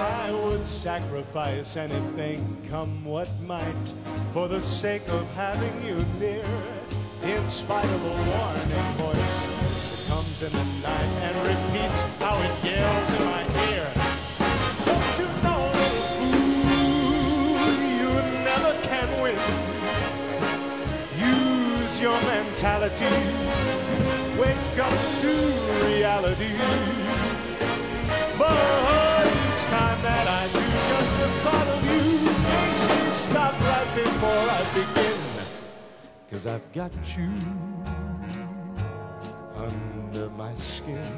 I would sacrifice anything, come what might, for the sake of having you near. In spite of a warning voice that comes in the night and repeats how it yells in my ear. Don't you know, little fool, you never can win. Use your mentality, wake up to reality. But each time that I do, just the thought of you makes me stop right before I begin. 'Cause I've got you under my skin,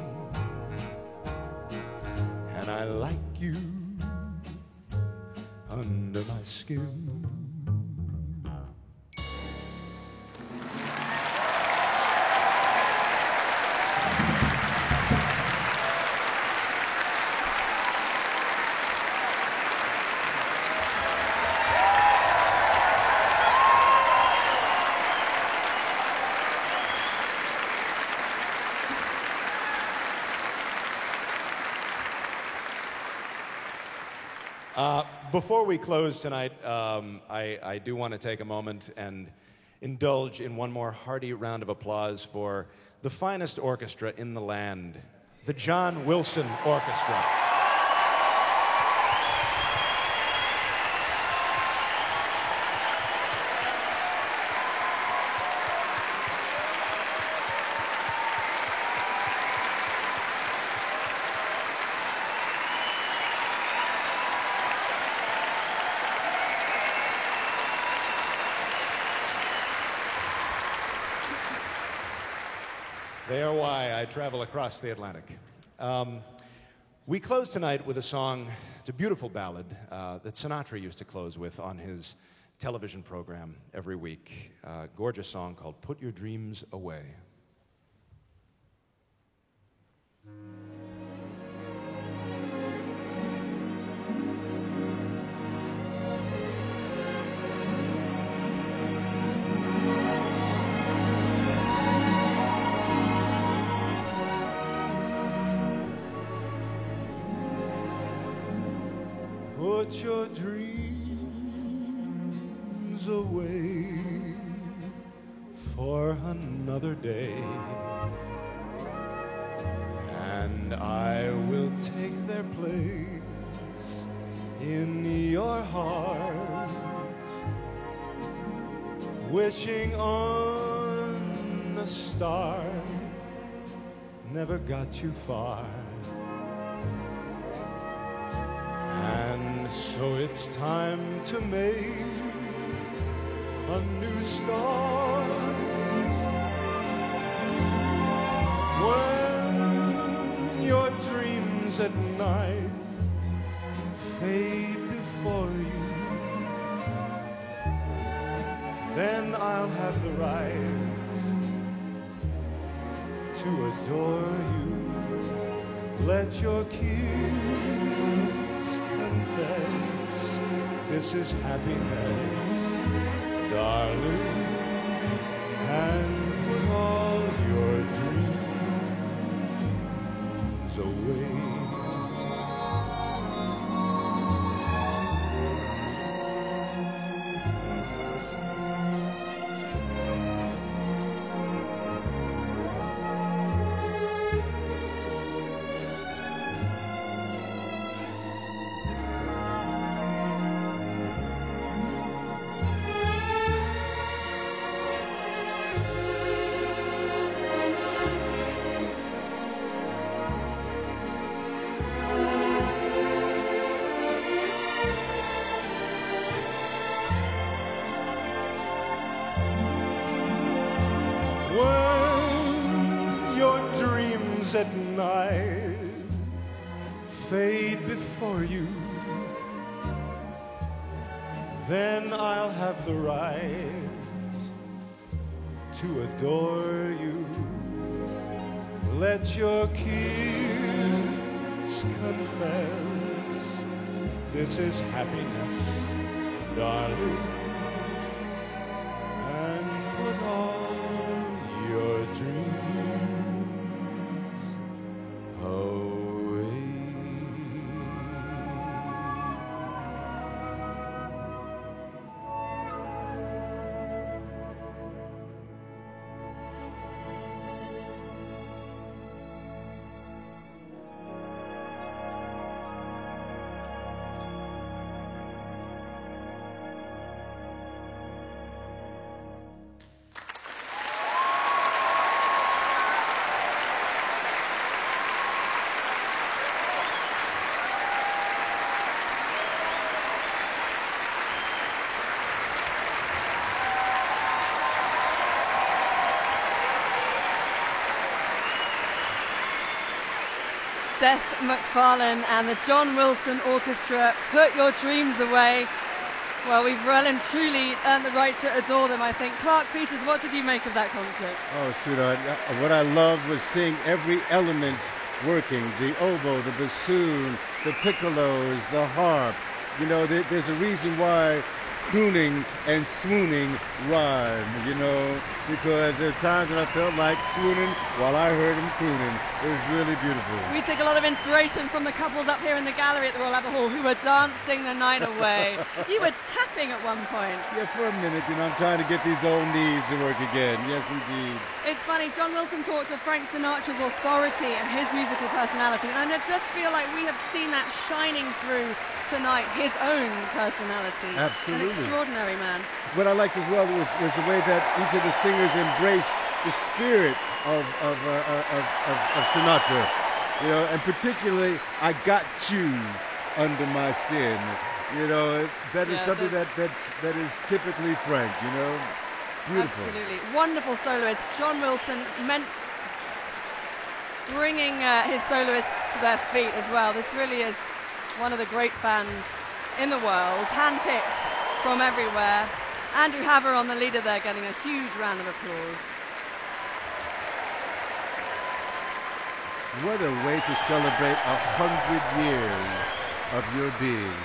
and I like you under my skin. Before we close tonight, I do want to take a moment and indulge in one more hearty round of applause for the finest orchestra in the land, the John Wilson Orchestra. They are why I travel across the Atlantic. We close tonight with a song, it's a beautiful ballad that Sinatra used to close with on his television program every week. A gorgeous song called Put Your Dreams Away. Put your dreams away for another day, and I will take their place in your heart, wishing on a star never got you far. And so it's time to make a new start. When your dreams at night fade before you, then I'll have the right to adore you. Let your kiss confess this is happiness, darling, and put all your dreams away. At night fade before you, then I'll have the right to adore you. Let your kiss confess this is happiness, darling, and put all your dreams away. Seth MacFarlane and the John Wilson Orchestra, Put Your Dreams Away. Well, we've well and truly earned the right to adore them, I think. Clark Peters, what did you make of that concert? Oh, sweetheart, what I loved was seeing every element working. The oboe, the bassoon, the piccolos, the harp. You know, there's a reason why crooning and swooning rhyme, you know, because there are times when I felt like swooning while I heard him crooning. It was really beautiful. We take a lot of inspiration from the couples up here in the gallery at the Royal Albert Hall who were dancing the night away. You were tapping at one point. Yeah, for a minute, you know, I'm trying to get these old knees to work again. Yes, indeed. It's funny, John Wilson talked of Frank Sinatra's authority and his musical personality, and I just feel like we have seen that shining through tonight, his own personality. Absolutely. An extraordinary man. What I liked as well was the way that each of the singers embraced the spirit of Sinatra. You know, and particularly, I Got You Under My Skin. You know, that is something that is typically Frank, you know. Beautiful. Absolutely. Wonderful soloist. John Wilson bringing his soloists to their feet as well. This really is one of the great bands in the world, handpicked from everywhere. Andrew Haver on the leader there, getting a huge round of applause. What a way to celebrate 100 years of your being.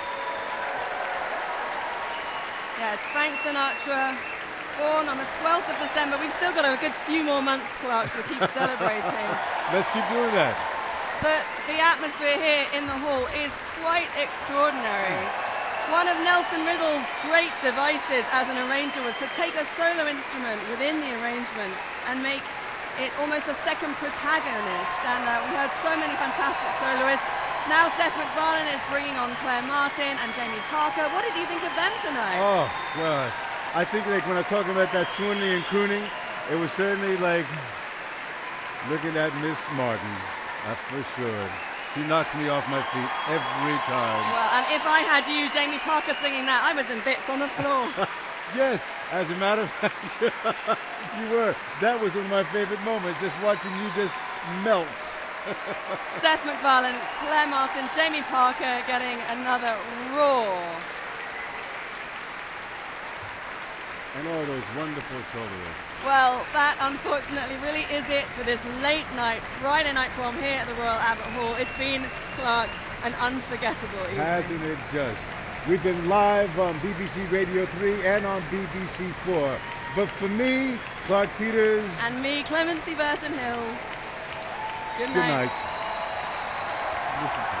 Yeah, Frank Sinatra, born on the 12th of December. We've still got a good few more months, Clark, to keep celebrating. Let's keep doing that. But the atmosphere here in the hall is quite extraordinary. One of Nelson Riddle's great devices as an arranger was to take a solo instrument within the arrangement and make it almost a second protagonist. And we heard so many fantastic soloists. Now Seth MacFarlane is bringing on Claire Martin and Jamie Parker. What did you think of them tonight? Oh, gosh. I think like when I was talking about that swooning and crooning, it was certainly like looking at Miss Martin. For sure. She knocks me off my feet every time. Well, and if I had you, Jamie Parker, singing that, I was in bits on the floor. Yes, as a matter of fact, you were. That was one of my favorite moments, just watching you just melt. Seth MacFarlane, Claire Martin, Jamie Parker getting another roar. And all those wonderful soloists. Well, that unfortunately really is it for this late night, Friday night prom here at the Royal Albert Hall. It's been, Clark, an unforgettable evening. Hasn't it just? We've been live on BBC Radio 3 and on BBC 4. But for me, Clark Peters. And me, Clemency Burton Hill. Good night. Good night. Listen to it.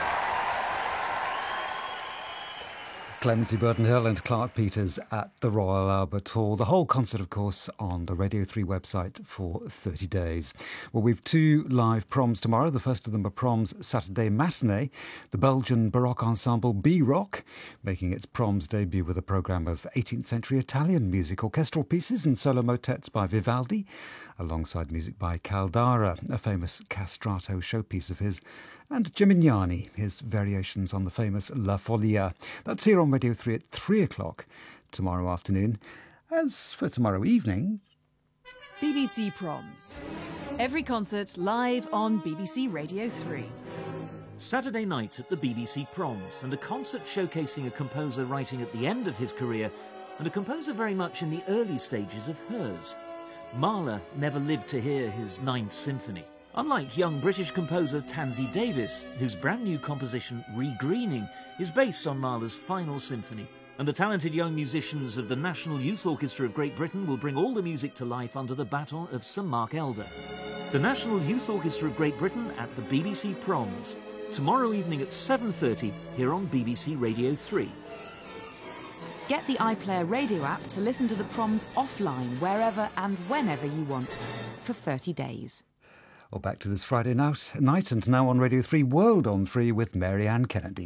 Clemency Burton-Hill and Clark Peters at the Royal Albert Hall. The whole concert, of course, on the Radio 3 website for 30 days. Well, we've 2 live proms tomorrow. The first of them are Proms Saturday Matinee. The Belgian Baroque ensemble B-Rock, making its proms debut with a programme of 18th century Italian music, orchestral pieces and solo motets by Vivaldi, alongside music by Caldara, a famous castrato showpiece of his, and Gimignani, his variations on the famous La Folia. That's here on Radio 3 at 3 o'clock tomorrow afternoon. As for tomorrow evening... BBC Proms. Every concert live on BBC Radio 3. Saturday night at the BBC Proms, and a concert showcasing a composer writing at the end of his career and a composer very much in the early stages of hers. Mahler never lived to hear his Ninth Symphony. Unlike young British composer Tansy Davis, whose brand new composition Regreening is based on Mahler's final symphony. And the talented young musicians of the National Youth Orchestra of Great Britain will bring all the music to life under the baton of Sir Mark Elder. The National Youth Orchestra of Great Britain at the BBC Proms. Tomorrow evening at 7:30 here on BBC Radio 3. Get the iPlayer radio app to listen to the proms offline wherever and whenever you want for 30 days. Well, back to this Friday night and now on Radio 3 World on 3 with Mary Ann Kennedy.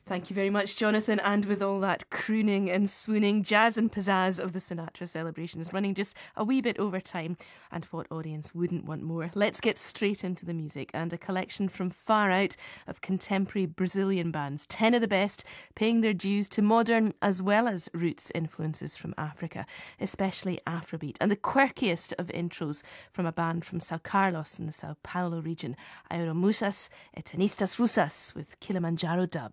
Thank you very much, Jonathan. And with all that crooning and swooning, jazz and pizzazz of the Sinatra celebrations running just a wee bit over time, and what audience wouldn't want more? Let's get straight into the music and a collection from far out of contemporary Brazilian bands. 10 of the best, paying their dues to modern as well as roots influences from Africa, especially Afrobeat. And the quirkiest of intros from a band from São Carlos in the Sao Paulo region, Aeromusas Eternistas Rusas with Kilimanjaro Dub.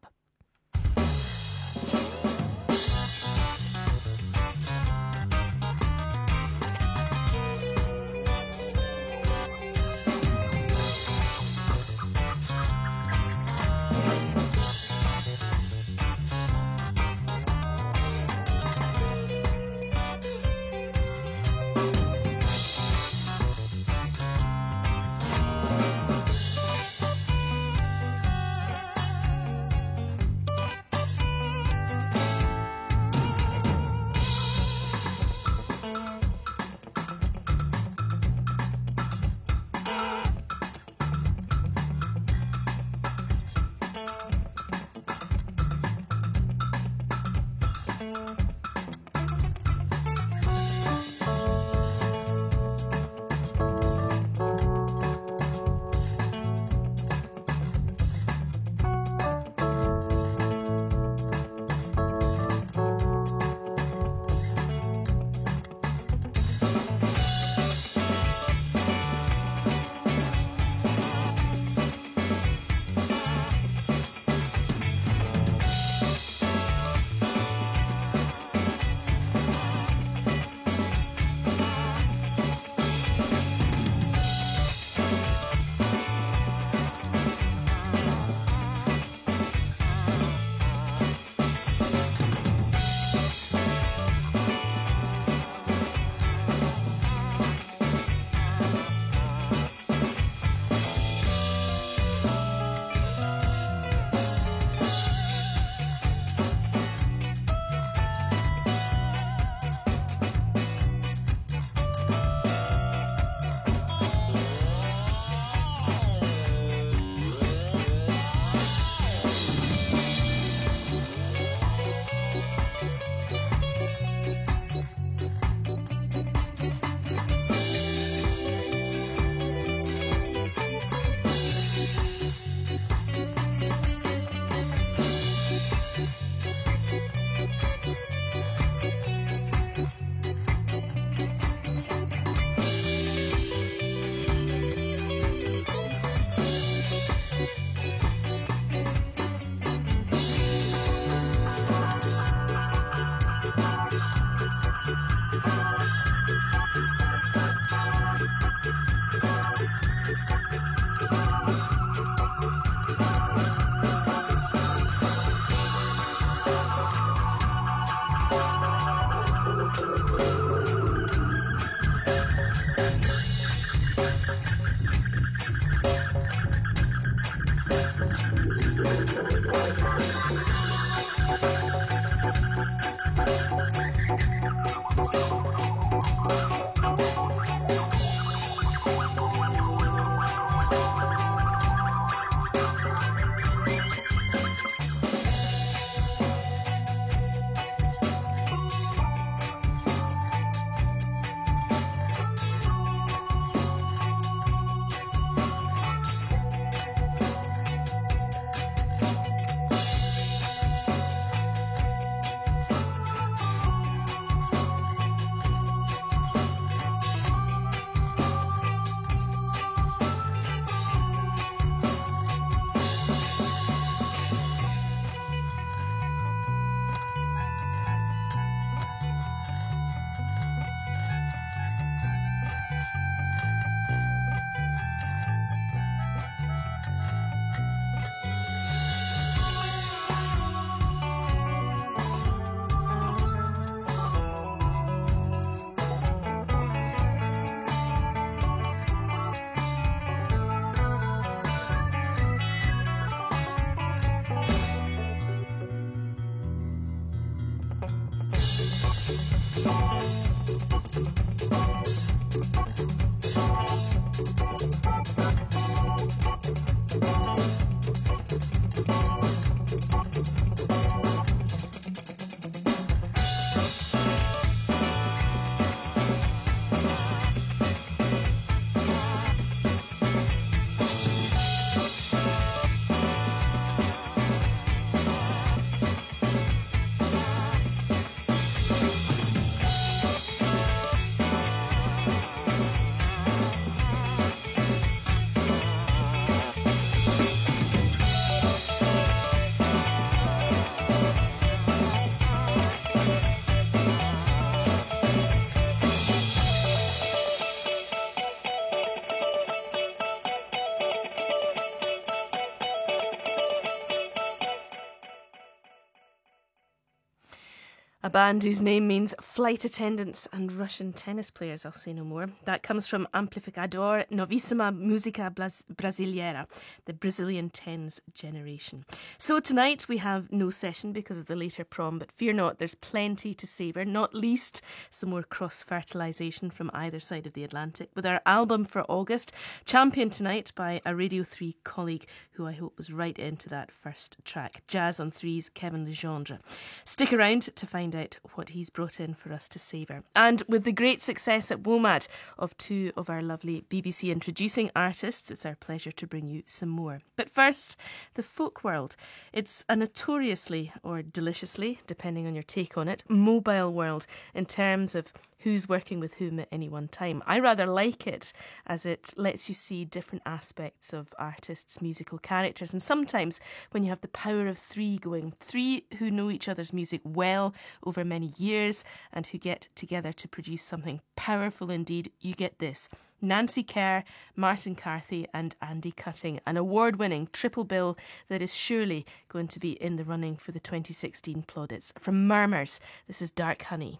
A band whose name means flight attendants and Russian tennis players, I'll say no more. That comes from Amplificador Novissima Musica Brasileira, the Brazilian tens generation. So tonight we have no session because of the later prom, but fear not, there's plenty to savour, not least some more cross-fertilisation from either side of the Atlantic, with our album for August, championed tonight by a Radio 3 colleague who I hope was right into that first track, Jazz on Three's Kevin Legendre. Stick around to find out what he's brought in for us to savour. And with the great success at WOMAD of two of our lovely BBC introducing artists, it's our pleasure to bring you some more. But first, the folk world. It's a notoriously, or deliciously, depending on your take on it, mobile world in terms of who's working with whom at any one time. I rather like it as it lets you see different aspects of artists' musical characters. And sometimes when you have the power of three going, three who know each other's music well over many years and who get together to produce something powerful indeed, you get this. Nancy Kerr, Martin Carthy and Andy Cutting, an award-winning triple bill that is surely going to be in the running for the 2016 plaudits. From Murmurs, this is Dark Honey.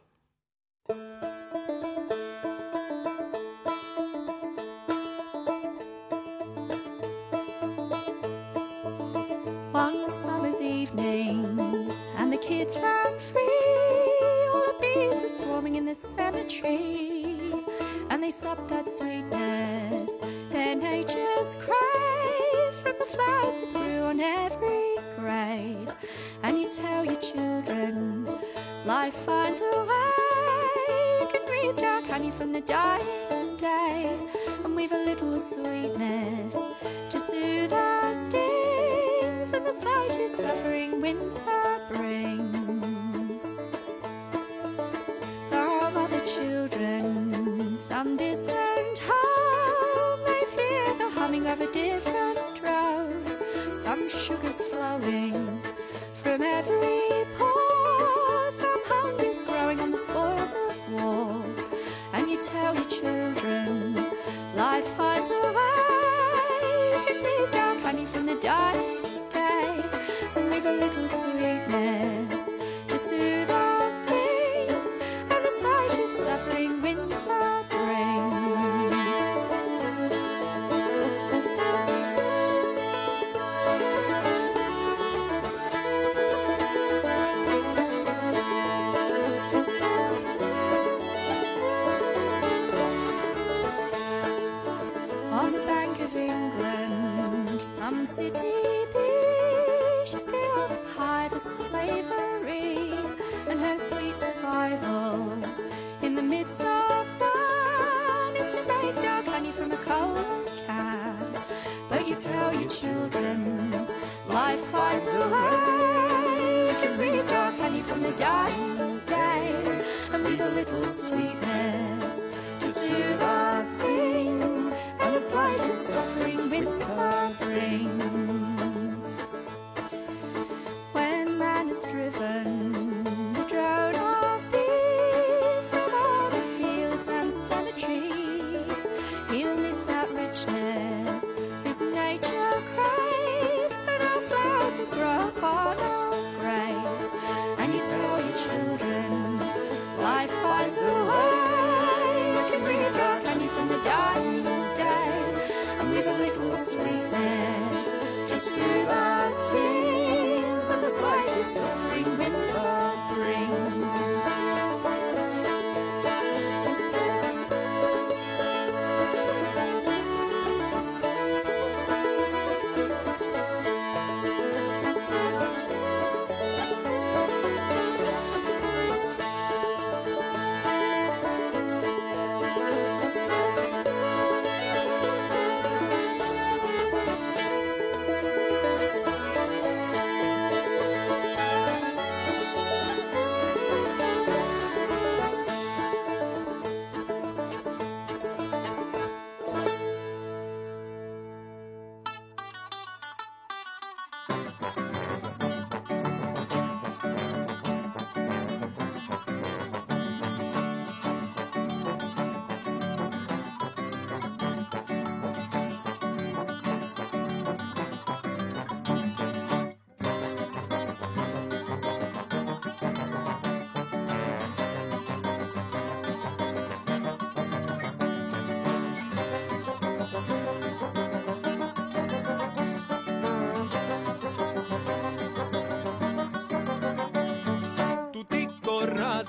One summer's evening, and the kids ran free. All the bees were swarming in the cemetery, and they supped that sweetness their natures crave from the flowers that grew on every grave. And you tell your children, life finds a way. You can read dark honey from the dying day, and we've a little sweetness to soothe our stings and the slightest suffering winter brings. Some other children, some distant home, they fear the humming of a different drone. Some sugar's flowing from every pore, some hunger's growing on the spoils of war. And you tell your children, life finds a way. You can read dark honey from the dying day, and with a little sweetness to soothe our stings and the slightest suffering winter brings. On the bank of England, some city bee, she built a hive of slavery, and her sweet survival in the midst of man is to make dark honey from a coal can. But you tell your children, life finds a way. You can read dark honey from the dying day, and leave a little sweetness to soothe our stings and the slightest suffering winter brings. When man is driven, the drone of bees from all the fields and cemeteries, he'll miss that richness his nature craves, when our flowers will grow upon our graves. And you tell your children, life finds a way. You can read dark honey from the dying day, and with a little sweetness to soothe our stings and the slightest suffering winter brings.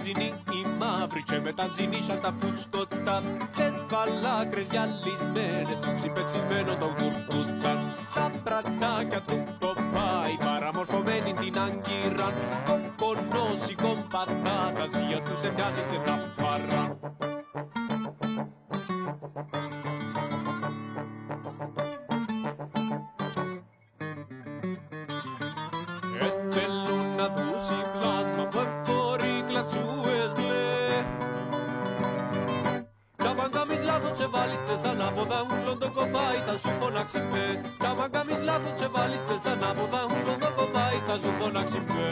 πράσινη, η μαύρη και με τα ζήνισσα τα φουσκωτά. Τες φαλάκρες γυαλισμένες, το ξυπετσιμένο το κουρκούτα. Τα μπρατσάκια του Ποπάι, παραμορφωμένη την άγκυραν. Κοκκονόσικο πατάτας, για στους εμιάτισε τα παρά. Θέλουν να δούσει πλάσμα που εφορεί κλατσούες μπλε. Κι αν κάνεις λάθος και βάλεις τες ανάποδα, ούλον το κοπάι θα σου φωνάξει με. Κι αν κάνεις λάθος και βάλεις τες ανάποδα, ούλον το κοπάι θα σου φωνάξει με.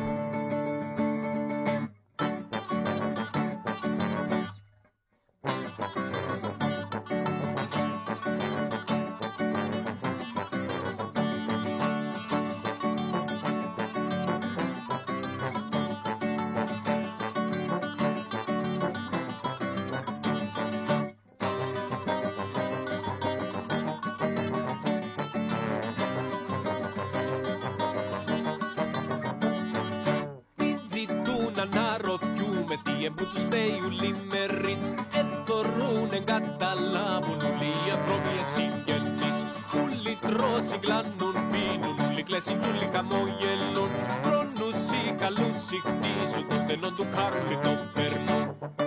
Αναρωτιούμε τι εμπού τους φταίει ουλί μερίς. Εθωρούν εγκαταλάβουν ουλί οι ανθρώποι εσυγγενείς. Ουλί τρώσι γλάνουν πίνουν, ουλί κλαίσιν ουλί χαμογελούν. Πρόνουσι καλούσι χτίζουν, το στενό του χάρουλι το περνούν.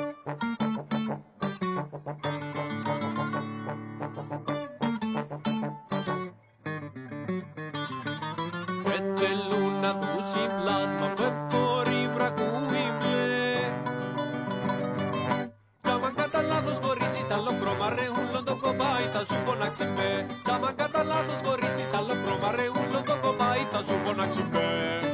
Θέλουν να δούσει πλάσμα που εφορεί βρακούι μπλε. Κι άμα κατά λάθος χωρίσεις άλλο χρώμα ρε ούλον το κομπάι θα σου φωνάξει με. Κι άμα κατά λάθος χωρίσεις άλλο χρώμα ρε ούλον το κομπάι θα σου φωνάξει με.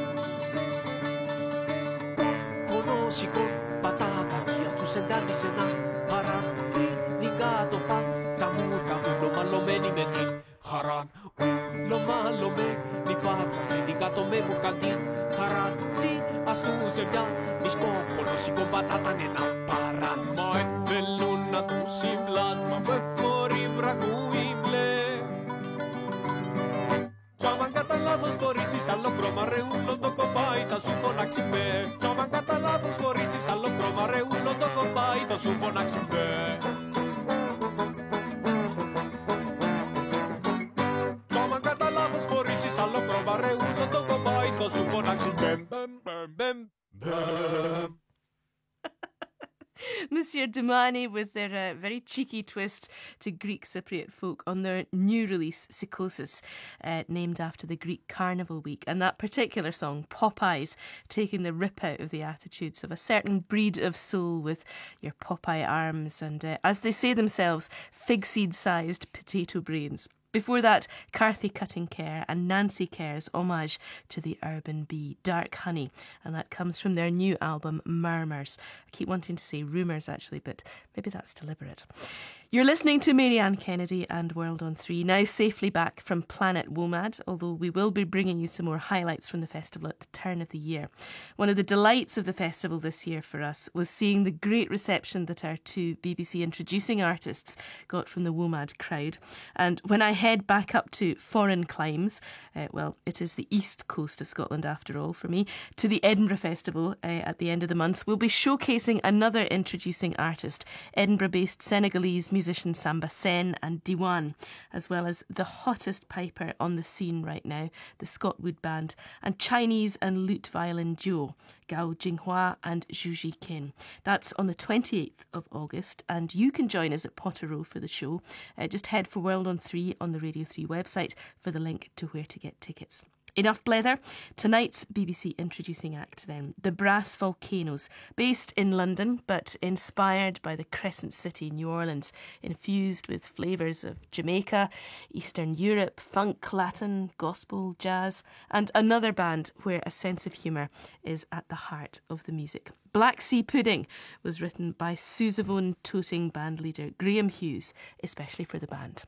Κοκκονόσικο πατάτας, για στους εντάρτης ένα παραδί. Δικά το φαν τσαμούρκα ούλο μαλωμένη με την χαράν. Ούλο μαλωμένη φάτσα με την κάτω με βουκαντή χαράν. Σι ας του ζευγιά μης κοκκονόσικο πατάταν ένα παράν. Μα θέλουν να δούσει πλάσμα που εφορεί βρακούι μπλε. Κι άμα κατά λάθος χωρίσεις άλλο χρώμα ρε ούλον το κομπάι θα σου φωνάξει με. Κι άμα κατά λάθος χωρίσεις άλλο χρώμα ρε ούλον το κομπάι θα σου φωνάξει με. Κι άμα κατά λάθος χωρίσεις άλλο χρώμα ρε ούλον το κομπάι θα σου φωνάξει με. Monsieur Dumani with their very cheeky twist to Greek Cypriot folk on their new release, Psychosis, named after the Greek Carnival Week. And that particular song, Popeyes, taking the rip out of the attitudes of a certain breed of soul with your Popeye arms and, as they say themselves, fig seed-sized potato brains. Before that, Carthy Cutting Care and Nancy Kerr's homage to the urban bee, Dark Honey, and that comes from their new album, Murmurs. I keep wanting to say rumours, actually, but maybe that's deliberate. You're listening to Marianne Kennedy and World on 3, now safely back from Planet WOMAD, although we will be bringing you some more highlights from the festival at the turn of the year. One of the delights of the festival this year for us was seeing the great reception that our two BBC introducing artists got from the WOMAD crowd. And when I head back up to foreign climes, well, it is the east coast of Scotland after all for me, to the Edinburgh Festival at the end of the month, we'll be showcasing another introducing artist, Edinburgh-based Senegalese musician Samba Sen and Diwan, as well as the hottest piper on the scene right now, the Scott Wood Band, and Chinese and lute violin duo, Gao Jinghua and Zhu Jiqin. That's on the 28th of August, and you can join us at Potterrow for the show. Just head for World on 3 on the Radio 3 website for the link to where to get tickets. Enough blether. Tonight's BBC introducing act then, the Brass Volcanoes, based in London but inspired by the Crescent City, New Orleans, infused with flavours of Jamaica, Eastern Europe, funk, Latin, gospel, jazz, and another band where a sense of humour is at the heart of the music. Black Sea Pudding was written by sousaphone-toting band leader Graham Hughes, especially for the band.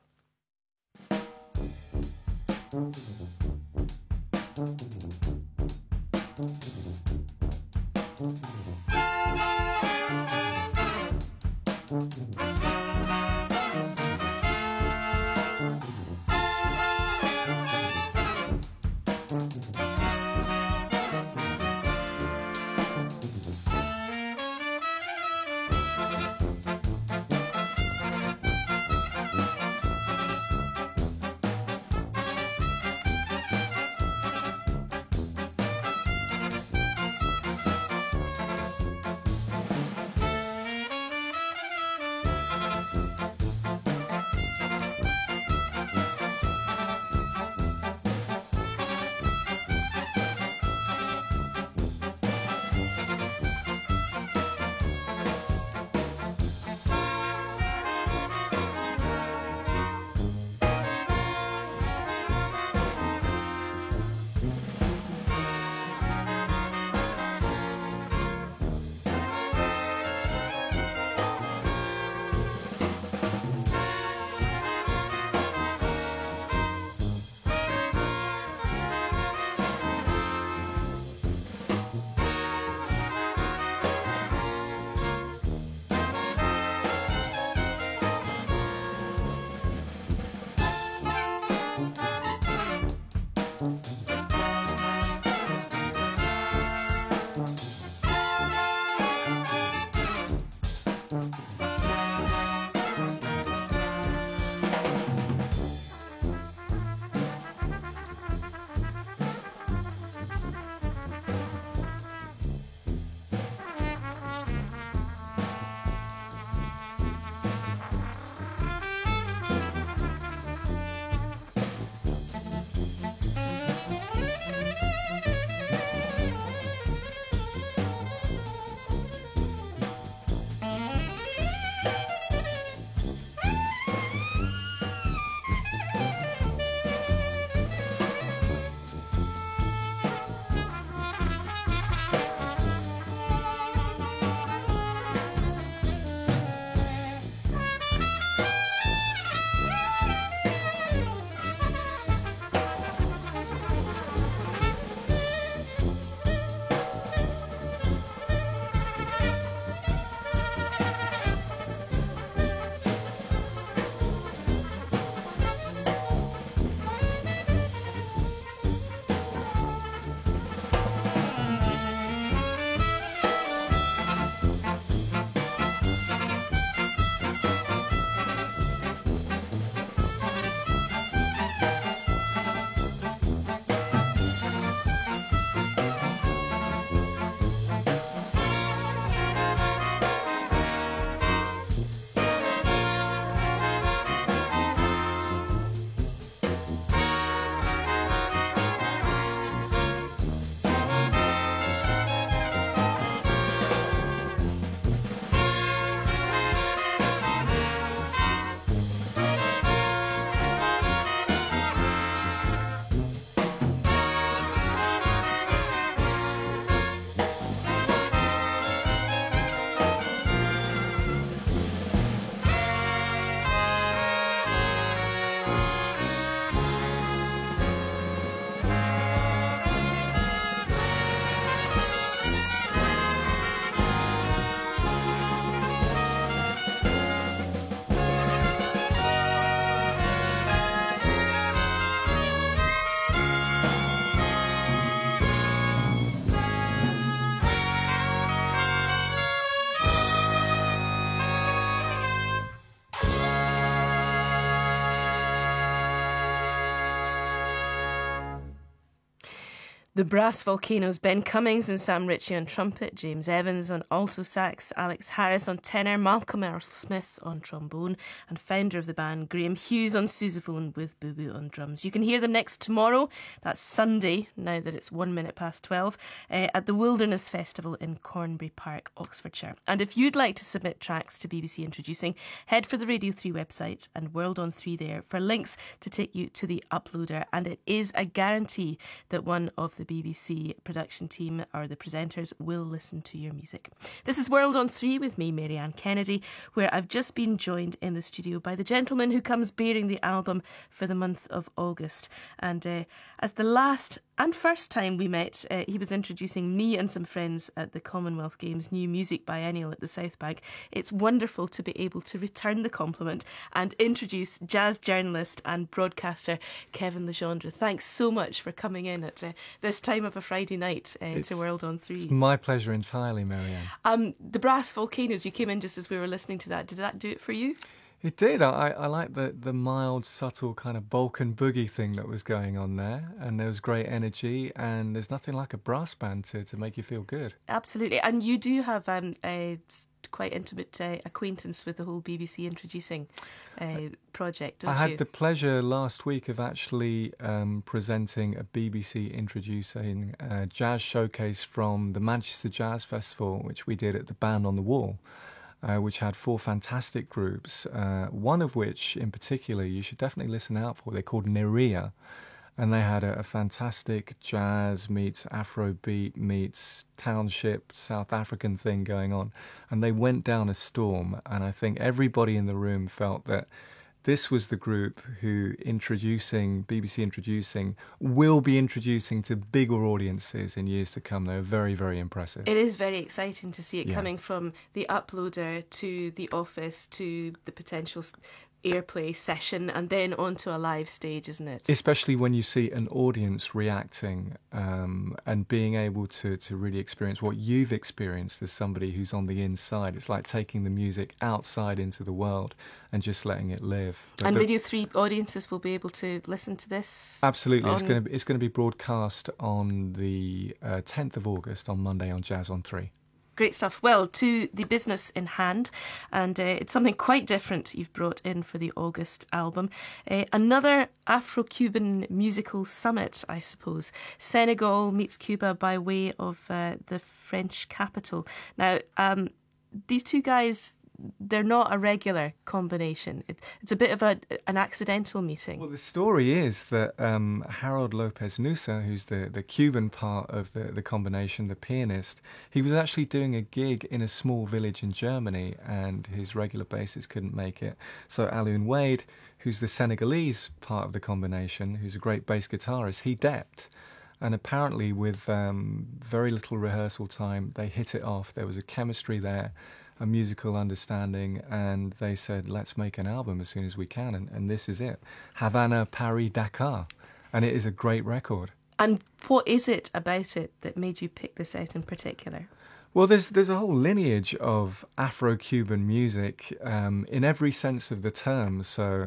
The Brass Volcanoes, Ben Cummings and Sam Ritchie on trumpet, James Evans on alto sax, Alex Harris on tenor, Malcolm Earl Smith on trombone, and founder of the band Graham Hughes on sousaphone with Boo Boo on drums. You can hear them next tomorrow, that's Sunday, now that it's 12:01, at the Wilderness Festival in Cornbury Park, Oxfordshire. And if you'd like to submit tracks to BBC Introducing, head for the Radio 3 website and World on 3 there for links to take you to the uploader. And it is a guarantee that one of the BBC production team or the presenters will listen to your music. This is World on 3 with me, Marianne Kennedy, where I've just been joined in the studio by the gentleman who comes bearing the album for the month of August. And as the last and first time we met, he was introducing me and some friends at the Commonwealth Games New Music Biennial at the South Bank. It's wonderful to be able to return the compliment and introduce jazz journalist and broadcaster Kevin Legendre. Thanks so much for coming in at this time of a Friday night to World on 3. It's my pleasure entirely, Marianne. The Brass Volcanoes, you came in just as we were listening to that. Did that do it for you? It did. I like the mild, subtle kind of Balkan boogie thing that was going on there, and there was great energy, and there's nothing like a brass band to make you feel good. Absolutely. And you do have a quite intimate acquaintance with the whole BBC Introducing project, don't you? I had the pleasure last week of actually presenting a BBC Introducing jazz showcase from the Manchester Jazz Festival, which we did at the Band on the Wall. Which had 4 fantastic groups, one of which in particular you should definitely listen out for. They're called Nerea, and they had a fantastic jazz meets Afrobeat meets township South African thing going on, and they went down a storm, and I think everybody in the room felt that this was the group who BBC Introducing will be introducing to bigger audiences in years to come. They were very, very impressive. It is very exciting to see it coming from the uploader to the office to the potential airplay session and then onto a live stage, isn't it? Especially when you see an audience reacting and being able to really experience what you've experienced as somebody who's on the inside. It's like taking the music outside into the world and just letting it live. And Radio 3 audiences will be able to listen to this? Absolutely. It's going to be broadcast on the 10th of August on Monday on Jazz on 3. Great stuff. Well, to the business in hand, and it's something quite different you've brought in for the August album. Another Afro-Cuban musical summit, I suppose. Senegal meets Cuba by way of the French capital. Now, these two guys, they're not a regular combination. It's a bit of an accidental meeting. Well, the story is that Harold Lopez Nusa, who's the Cuban part of the combination, the pianist, he was actually doing a gig in a small village in Germany, and his regular bassist couldn't make it. So Alun Wade, who's the Senegalese part of the combination, who's a great bass guitarist, he depped. And apparently with very little rehearsal time, they hit it off. There was a chemistry there, a musical understanding, and they said, let's make an album as soon as we can, and this is it. Havana, Paris, Dakar. And it is a great record. And what is it about it that made you pick this out in particular? Well, there's a whole lineage of Afro-Cuban music in every sense of the term. So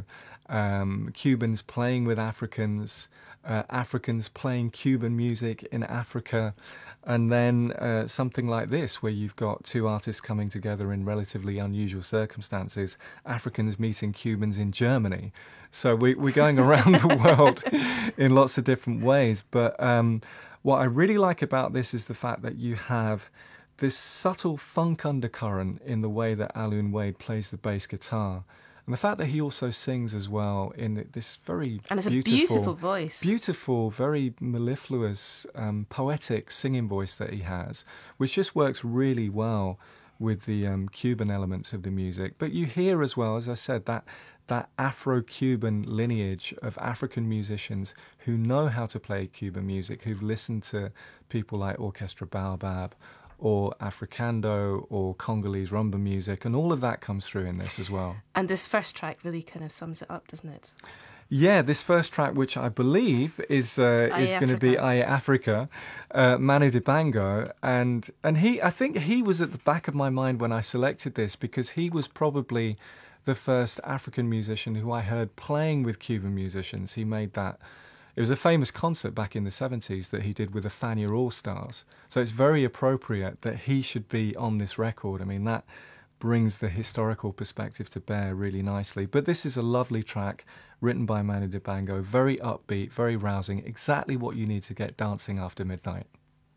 Cubans playing with Africans, Africans playing Cuban music in Africa, and then something like this, where you've got 2 artists coming together in relatively unusual circumstances, Africans meeting Cubans in Germany. So we're going around the world in lots of different ways. But what I really like about this is the fact that you have this subtle funk undercurrent in the way that Alun Wade plays the bass guitar. And the fact that he also sings as well in this very and it's a beautiful voice. Beautiful, very mellifluous, poetic singing voice that he has, which just works really well with the Cuban elements of the music. But you hear as well, as I said, that Afro-Cuban lineage of African musicians who know how to play Cuban music, who've listened to people like Orchestra Baobab or Africando or Congolese rumba music, and all of that comes through in this as well. And this first track really kind of sums it up, doesn't it? Yeah, this first track, which I believe is going to be Aye Africa, Manu Dibango, and I think he was at the back of my mind when I selected this, because he was probably the first African musician who I heard playing with Cuban musicians. He made that It was a famous concert back in the 70s that he did with the Fania All-Stars. So it's very appropriate that he should be on this record. I mean, that brings the historical perspective to bear really nicely. But this is a lovely track written by Manu Dibango, very upbeat, very rousing, exactly what you need to get dancing after midnight.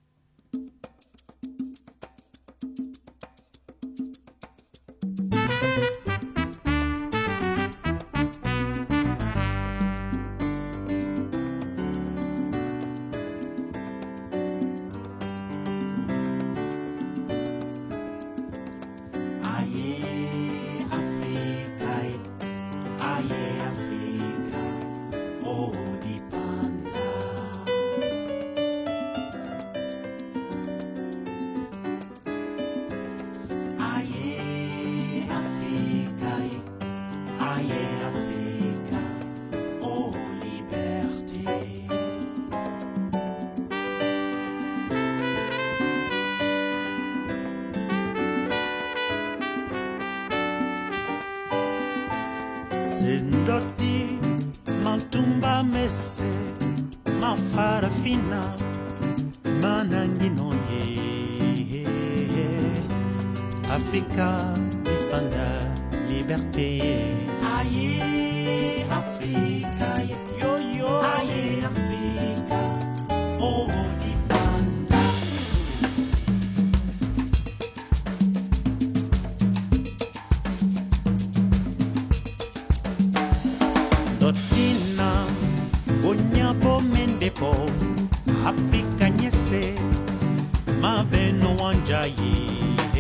Zendoti Maltumba Messe Mafarafina Manangino ye Africa dépenda liberté Aïe Africa yo yo Aïe Africa oh dipanda Dotina Bonyabo Mendepo Africa nyese Mabeno wanjaye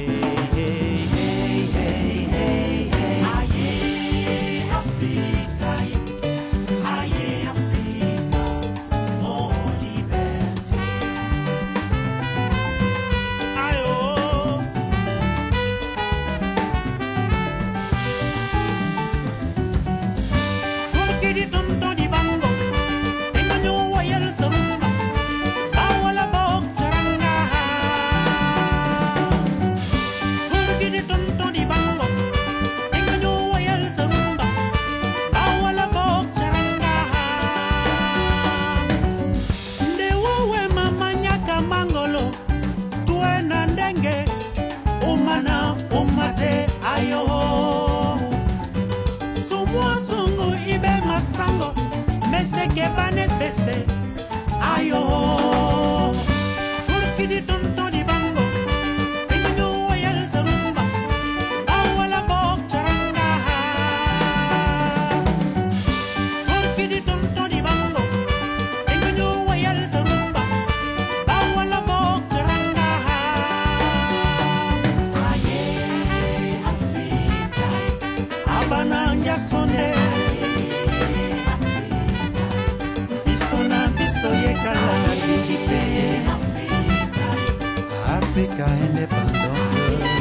Africa indépendance.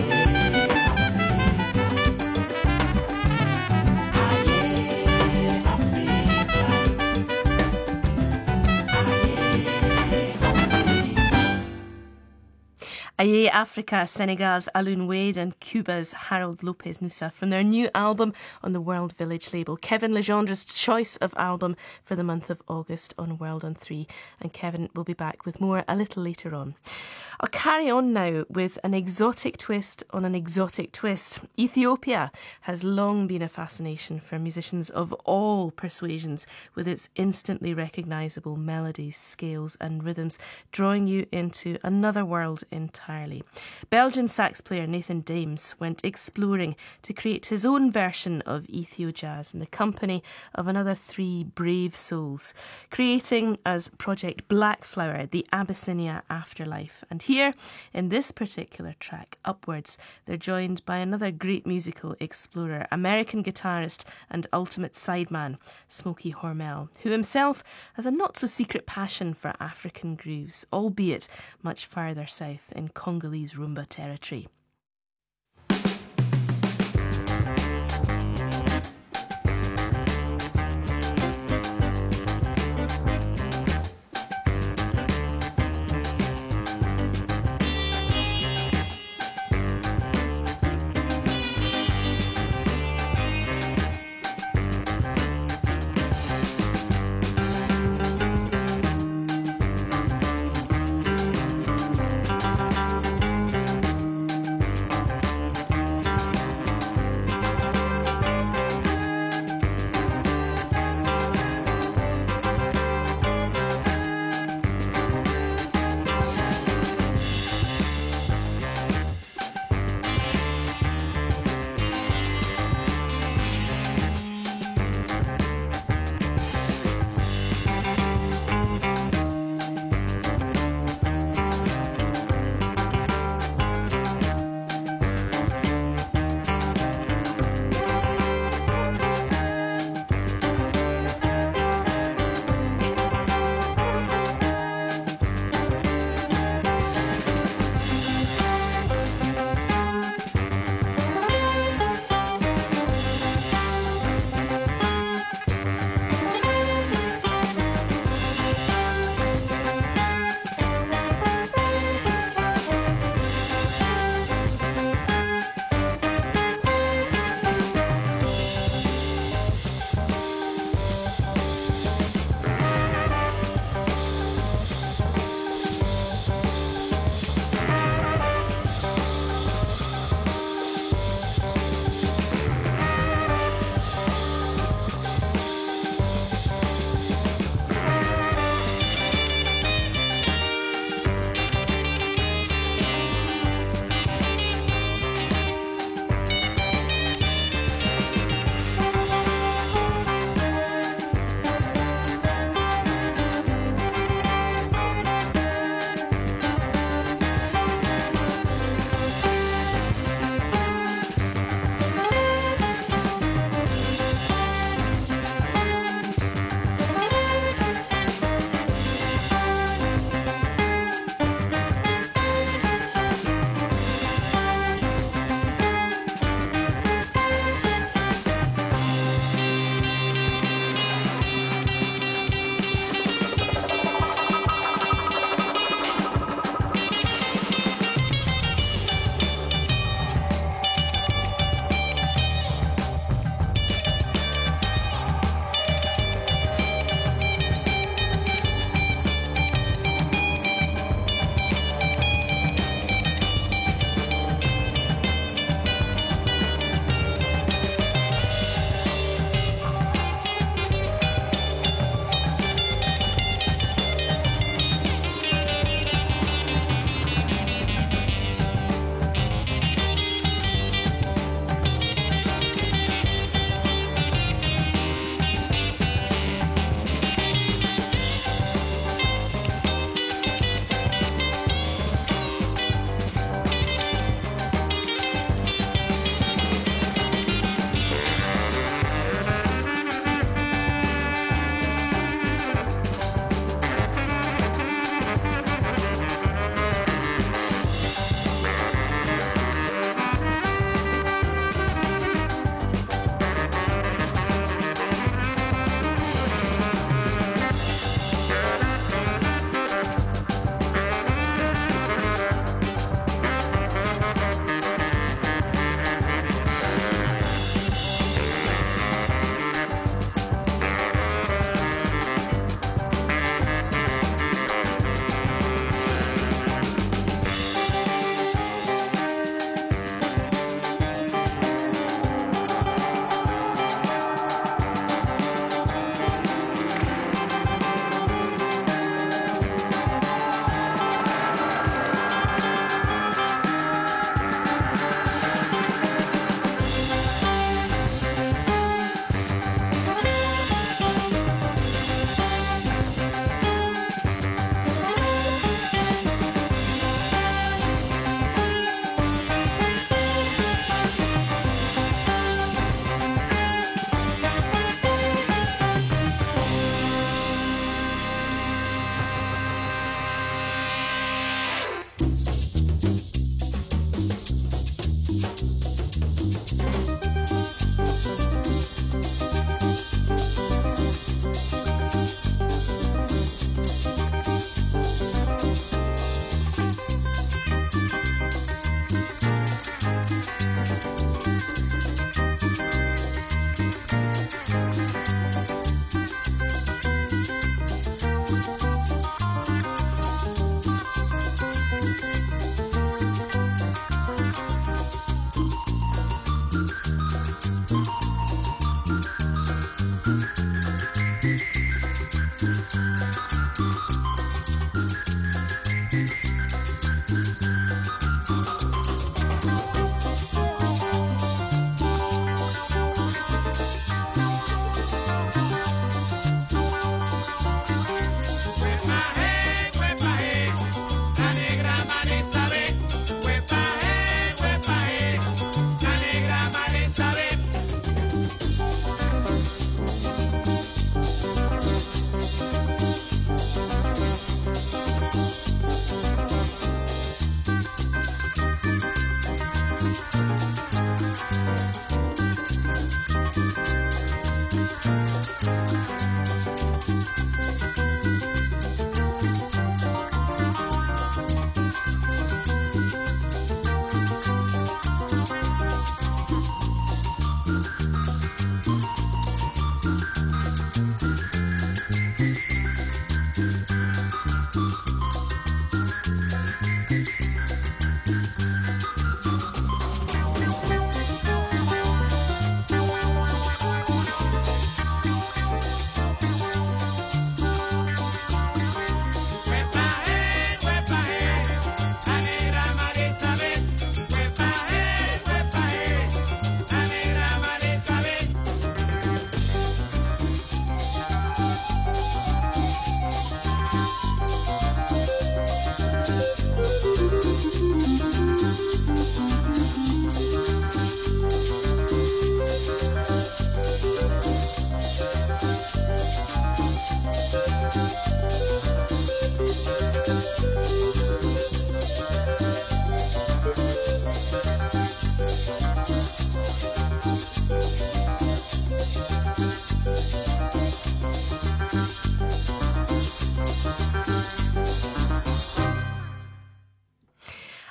Aye Africa, Senegal's Alun Wade and Cuba's Harold Lopez Nusa from their new album on the World Village label. Kevin Legendre's choice of album for the month of August on World on 3. And Kevin will be back with more a little later on. I'll carry on now with an exotic twist on an exotic twist. Ethiopia has long been a fascination for musicians of all persuasions, with its instantly recognisable melodies, scales and rhythms, drawing you into another world entirely. Belgian sax player Nathan Dames went exploring to create his own version of Ethio jazz in the company of another 3 brave souls, creating as Project Blackflower the Abyssinia Afterlife. And here, in this particular track, Upwards, they're joined by another great musical explorer, American guitarist and ultimate sideman, Smokey Hormel, who himself has a not-so-secret passion for African grooves, albeit much farther south in Congolese rumba territory.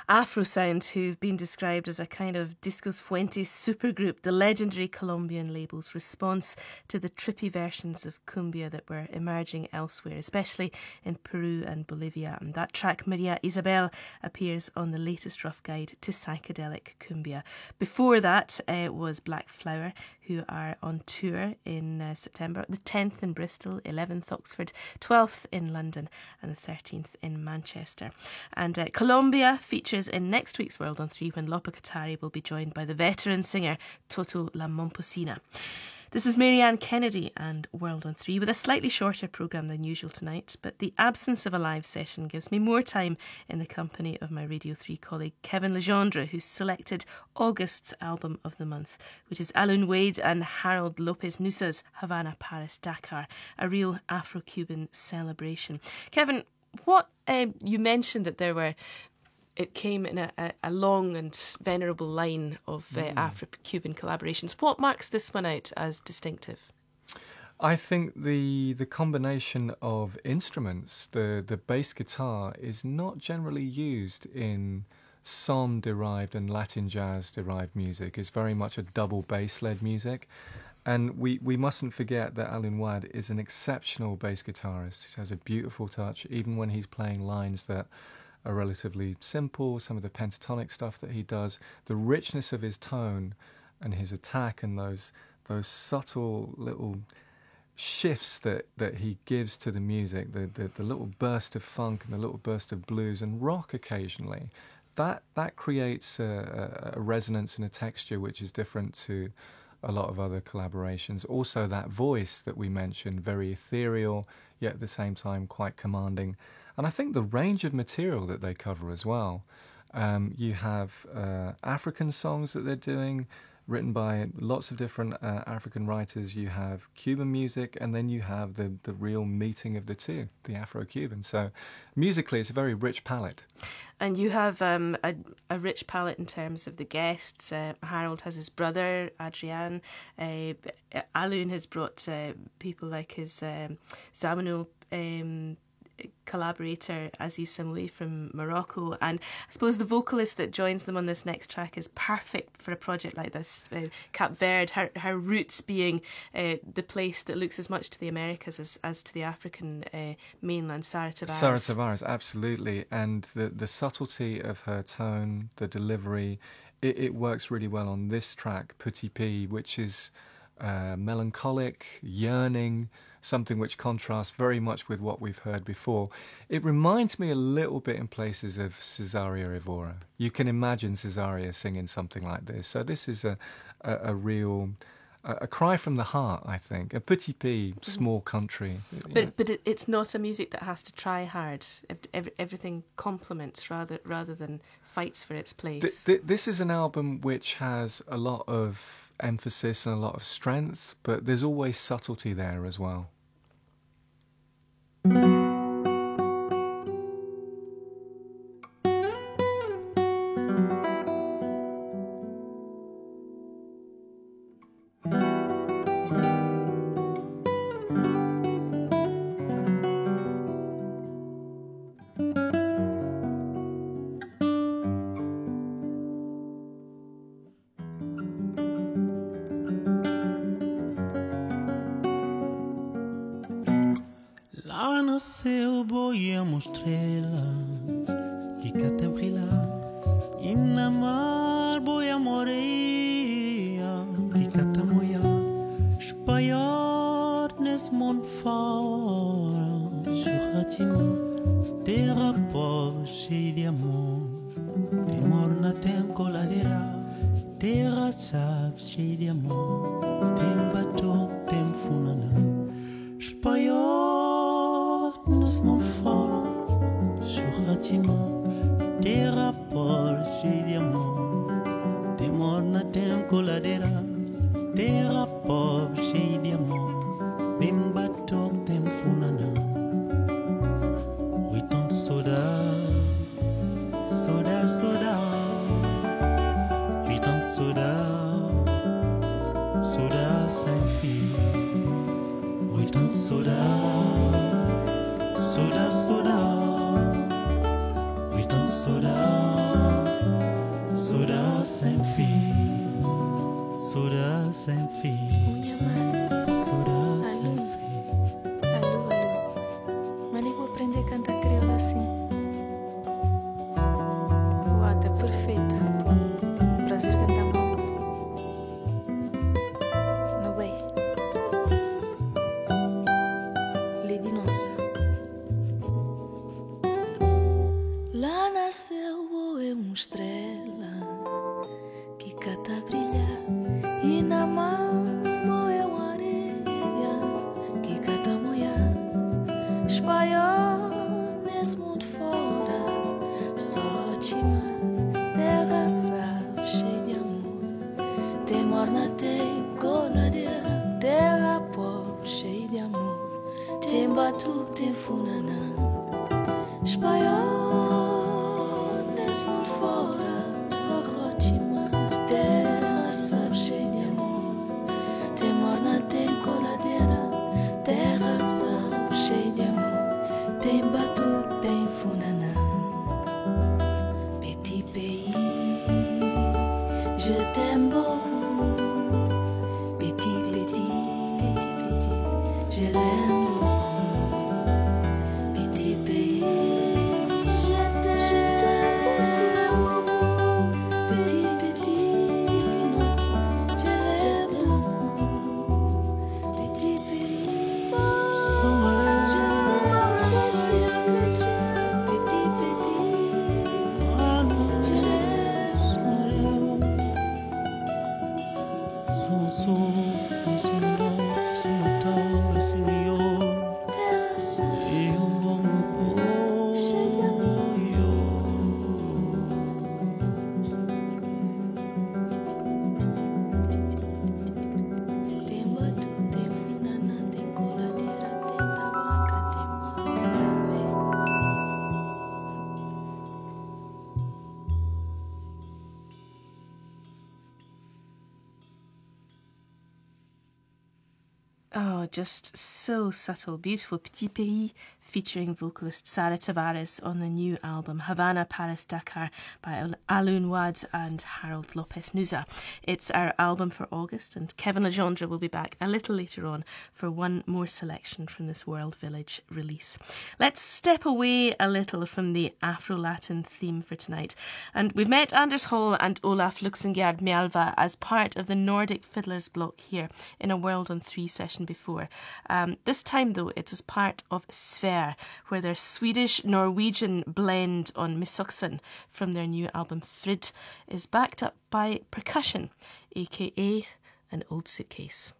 Afrosound, who've been described as a kind of Discos Fuentes supergroup, the legendary Colombian label's response to the trippy versions of cumbia that were emerging elsewhere, especially in Peru and Bolivia. And that track, Maria Isabel, appears on the latest rough guide to psychedelic cumbia. Before that was Black Flower, who are on tour in September, the 10th in Bristol, 11th Oxford, 12th in London and the 13th in Manchester. And Colombia features in next week's World on 3 when Lopa Katari will be joined by the veteran singer Toto La Momposina. This is Marianne Kennedy and World on 3 with a slightly shorter programme than usual tonight, but the absence of a live session gives me more time in the company of my Radio 3 colleague Kevin Legendre, who's selected August's album of the month, which is Alun Wade and Harold Lopez Nusa's Havana, Paris, Dakar, a real Afro-Cuban celebration. Kevin, what you mentioned that it came in a long and venerable line of Afro-Cuban collaborations. What marks this one out as distinctive? I think the combination of instruments, the bass guitar, is not generally used in son-derived and Latin jazz-derived music. It's very much a double bass-led music. And we mustn't forget that Alun Wade is an exceptional bass guitarist. He has a beautiful touch, even when he's playing lines that are relatively simple, some of the pentatonic stuff that he does, the richness of his tone and his attack and those subtle little shifts that he gives to the music, the little burst of funk and the little burst of blues and rock occasionally, that creates a resonance and a texture which is different to a lot of other collaborations. Also that voice that we mentioned, very ethereal, yet at the same time quite commanding. And I think the range of material that they cover as well. You have African songs that they're doing, written by lots of different African writers. You have Cuban music, and then you have the real meeting of the two, the Afro-Cuban. So musically, it's a very rich palette. And you have a rich palette in terms of the guests. Harold has his brother, Adrian. Alun has brought people like his Zamanu collaborator Aziz Samoui from Morocco, and I suppose the vocalist that joins them on this next track is perfect for a project like this. Cap Verde, her roots being the place that looks as much to the Americas as to the African mainland, Sara Tavares. Sara Tavares, absolutely, and the subtlety of her tone, the delivery, it works really well on this track, Petit P, which is melancholic, yearning, something which contrasts very much with what we've heard before. It reminds me a little bit in places of Cesaria Evora. You can imagine Cesaria singing something like this. So this is a real cry from the heart, I think. A Petit P, small country. But it's not a music that has to try hard. Everything complements rather than fights for its place. This is an album which has a lot of emphasis and a lot of strength, but there's always subtlety there as well. Lá no céu boiamos estrela que cata brilha e na mar boiamos areia que cata moia espalhar nesse mundo fora churratina terra pobre cheia de amor demorna tem coladeira terra sabe cheia de amor tem batok tem funana espalhar nesse mundo fora churratina terra pobre cheia de amor demorna tem coladeira terra pobre cheia de amor tem batok tem funana we tanto saudade saudade saudade we tanto saudade saudade sem fim we tanto saudade saudade saudade we tanto saudade sem fim, saudade sem fim, saudade sem fim. Alô, alô. Mas nem vou aprender a cantar crioula assim. O ato é perfeito. Prazer cantar mal. No way. Lady Nossa. Lá nasceu uma estrela que cata brilhar e na mão é uma areia que cata moia espalhar nesse mundo fora só ótima terra sal cheia de amor tem morna tem coladeira terra pobre cheia de amor tem batuque tem funanã espalhar nesse mundo fora só ótima terra sal cheia de amor tem morna tem coladeira terra sal cheia de amor tem batuque tem funanã petit pays je t'aime beaucoup petit petit petit je l'aime beaucoup petit pays je t'aime beaucoup petit petit je l'aime beaucoup petit pays je l'aime petit petit je l'aime Son son, son nom, son table, son lion, et un bon tem batuque tem funanã tem coladeira tem tabaca tem morna também. Oh, just so subtle, beautiful. Petit Pays featuring vocalist Sara Tavares on the new album Havana, Paris, Dakar by Alun Wad and Harold Lopez Nuza. It's our album for August, and Kevin Legendre will be back a little later on for one more selection from this World Village release. Let's step away a little from the Afro-Latin theme for tonight. And we've met Anders Hall and Olaf Luxengard Mjalva as part of the Nordic Fiddlers block here in a World on 3 session before. This time, though, it's as part of Sver, where their Swedish-Norwegian blend on Misoxen from their new album Frid is backed up by percussion, aka an old suitcase.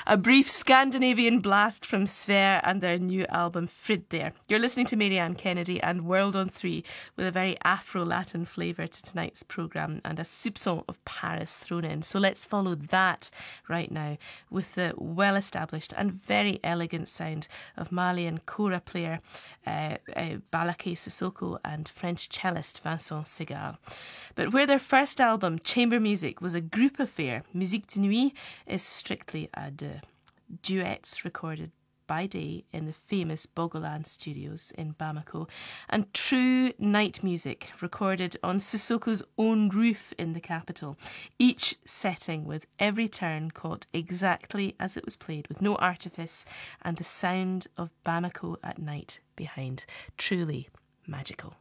A brief Scandinavian blast from Sver and their new album Frid there. You're listening to Marianne Kennedy and World on 3 with a very Afro-Latin flavour to tonight's programme and a soupçon of Paris thrown in. So let's follow that right now with the well-established and very elegant sound of Malian kora player Balaké Sissoko and French cellist Vincent Segal. But where their first album, Chamber Music, was a group affair, Musique de Nuit is strictly à deux. Duets recorded by day in the famous Bogolan studios in Bamako, and true night music recorded on Sissoko's own roof in the capital, each setting with every turn caught exactly as it was played, with no artifice, and the sound of Bamako at night behind. Truly magical.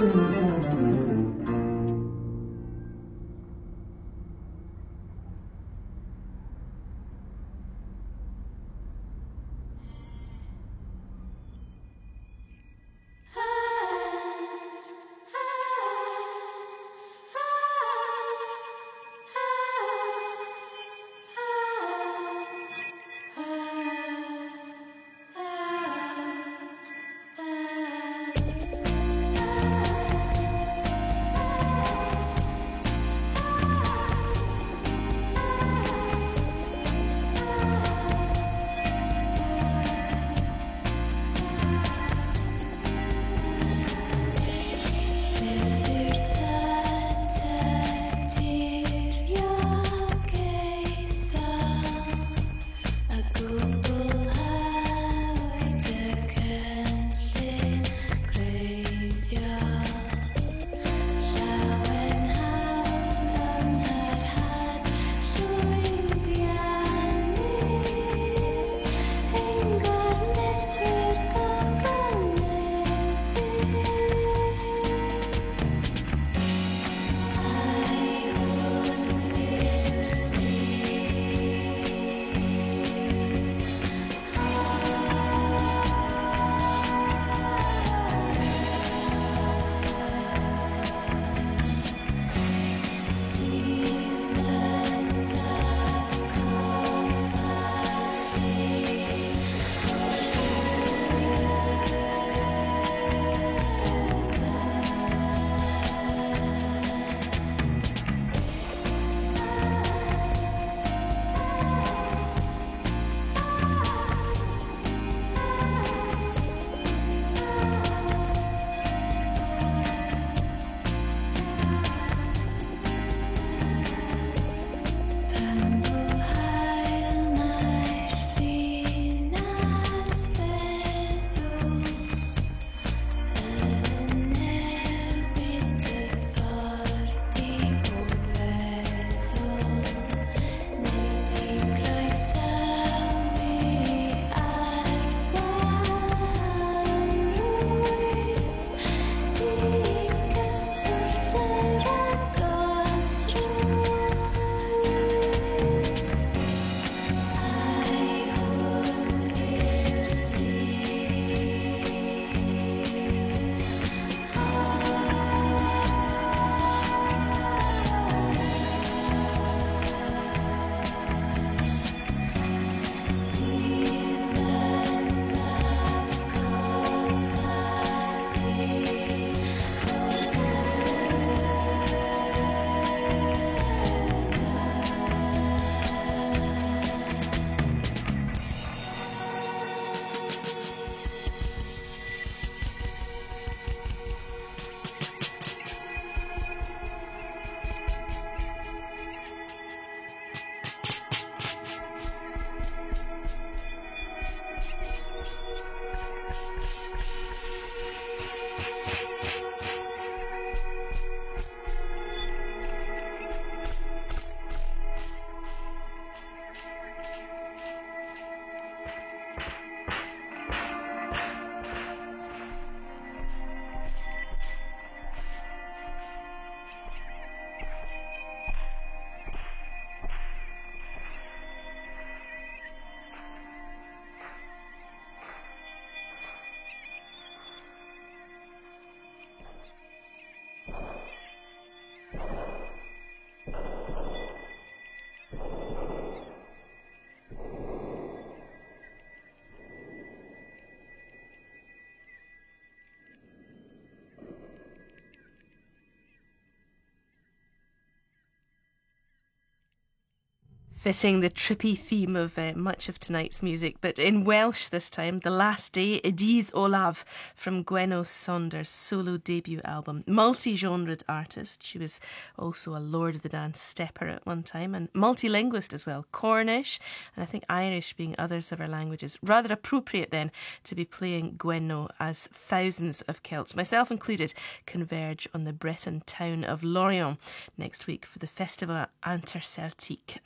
Fitting the trippy theme of much of tonight's music, but in Welsh this time, The Last Day, Dydd Olaf from Gwenno Saunders' solo debut album. Multi-genred artist, she was also a Lord of the Dance stepper at one time, and multilinguist as well, Cornish, and I think Irish being others of her languages. Rather appropriate then to be playing Gwenno as thousands of Celts, myself included, converge on the Breton town of Lorient next week for the Festival Interceltique, and where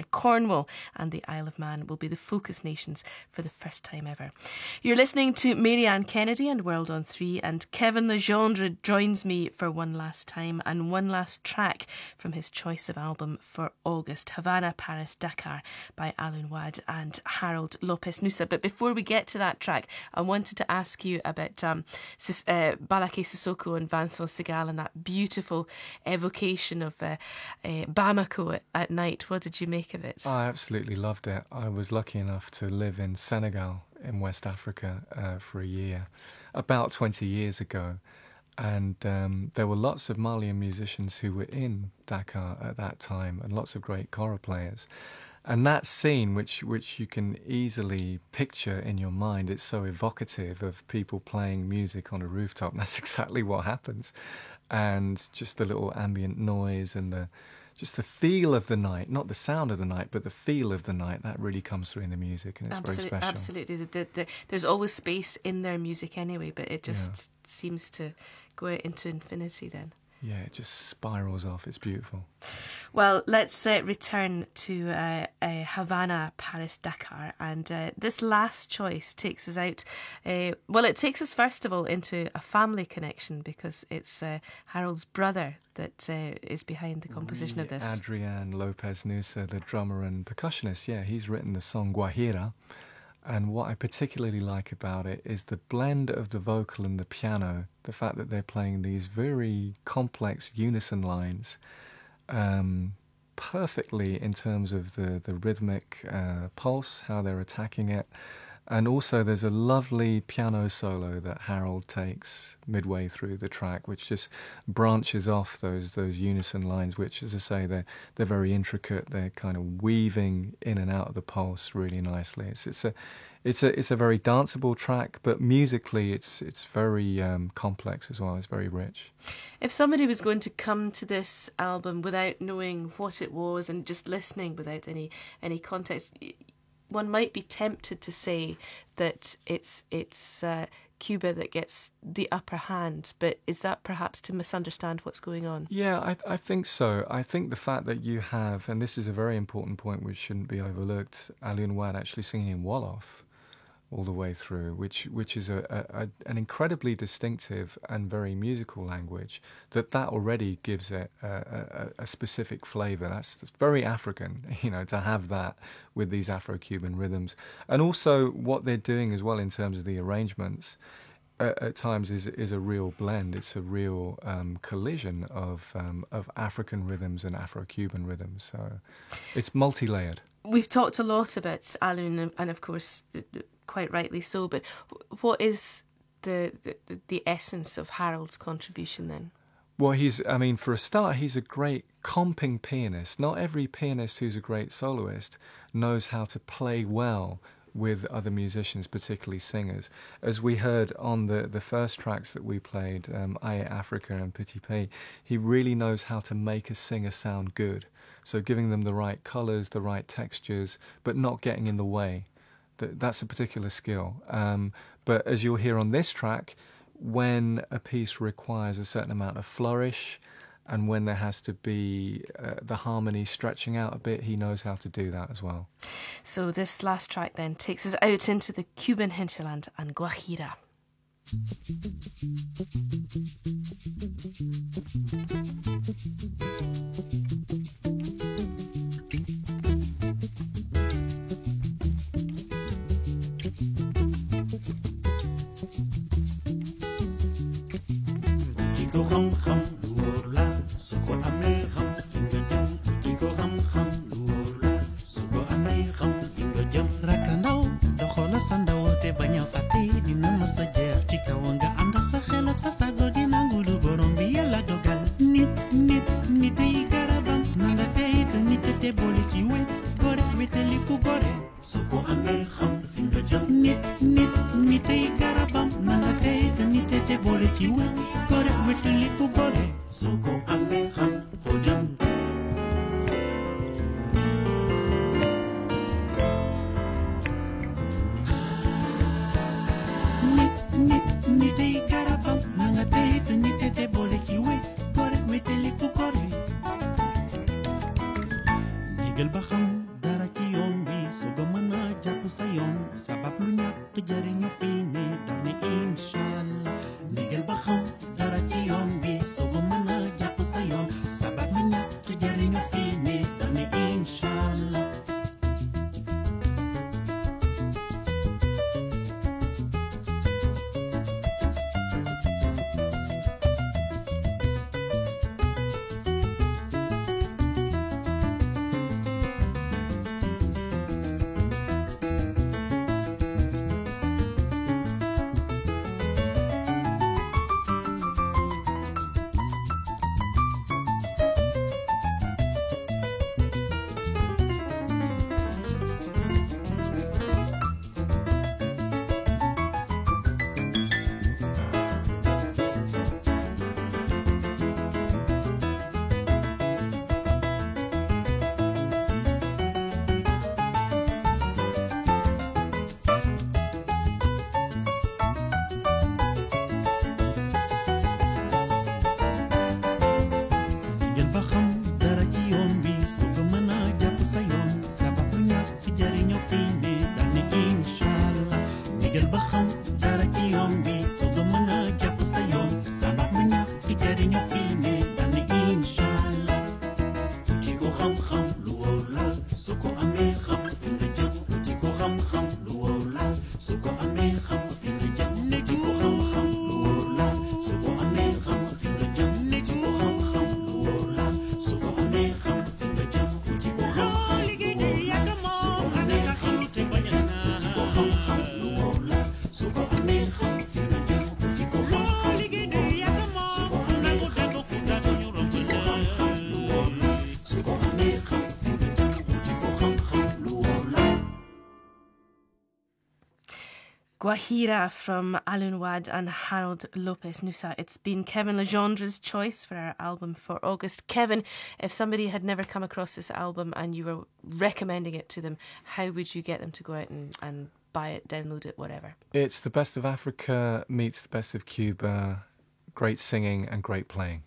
Cornwall and the Isle of Man will be the focus nations for the first time ever. You're listening to Marianne Kennedy and World on 3, and Kevin Legendre joins me for one last time and one last track from his choice of album for August, Havana, Paris, Dakar by Alun Wad and Harold Lopez Nusa. But before we get to that track, I wanted to ask you about Balaké Sissoko and Vincent Segal and that beautiful evocation of Bamako at night. What did you make of it? I absolutely loved it. I was lucky enough to live in Senegal in West Africa for a year, about 20 years ago. And there were lots of Malian musicians who were in Dakar at that time and lots of great kora players. And that scene, which you can easily picture in your mind, it's so evocative of people playing music on a rooftop. That's exactly what happens. And just the little ambient noise and just the feel of the night, not the sound of the night, but the feel of the night, that really comes through in the music, and it's very special. Absolutely. There's always space in their music anyway, but it just seems to go out into infinity then. Yeah, it just spirals off. It's beautiful. Well, let's return to Havana, Paris, Dakar. And this last choice takes us out... it takes us first of all into a family connection, because it's Harold's brother that is behind the composition of this. Adrian Lopez Nusa, the drummer and percussionist. Yeah, he's written the song Guajira. And what I particularly like about it is the blend of the vocal and the piano, the fact that they're playing these very complex unison lines perfectly in terms of the rhythmic pulse, how they're attacking it. And also there's a lovely piano solo that Harold takes midway through the track, which just branches off those unison lines, which, as I say, they're very intricate. They're kind of weaving in and out of the pulse really nicely. It's a very danceable track, but musically it's very complex as well. It's very rich. If somebody was going to come to this album without knowing what it was and just listening without any context, one might be tempted to say that it's Cuba that gets the upper hand, but is that perhaps to misunderstand what's going on? Yeah, I think so. I think the fact that you have, and this is a very important point which shouldn't be overlooked, Alun Wad actually singing Wolof all the way through, which is an incredibly distinctive and very musical language, that already gives it a specific flavour. That's very African, to have that with these Afro-Cuban rhythms. And also what they're doing as well in terms of the arrangements at times is a real blend. It's a real collision of African rhythms and Afro-Cuban rhythms. So it's multi-layered. We've talked a lot about Alun, and of course, quite rightly so, but what is the essence of Harold's contribution then? Well, for a start, he's a great comping pianist. Not every pianist who's a great soloist knows how to play well with other musicians, particularly singers. As we heard on the first tracks that we played, Aye Africa and Petit Pays, he really knows how to make a singer sound good. So giving them the right colours, the right textures, but not getting in the way. That's a particular skill. But as you'll hear on this track, when a piece requires a certain amount of flourish and when there has to be the harmony stretching out a bit, he knows how to do that as well. So this last track then takes us out into the Cuban hinterland and Guajira. jariño fine dane inshallah nigel ba xam dara ci yoon bi soo ko mën a jàpp sa yoon sabab mu ñàkk jariño fine dane inshallah Guajira from Alun Wad and Harold Lopez Nusa. It's been Kevin Legendre's choice for our album for August. Kevin, if somebody had never come across this album and you were recommending it to them, how would you get them to go out and buy it, download it, whatever? It's the best of Africa meets the best of Cuba. Great singing and great playing.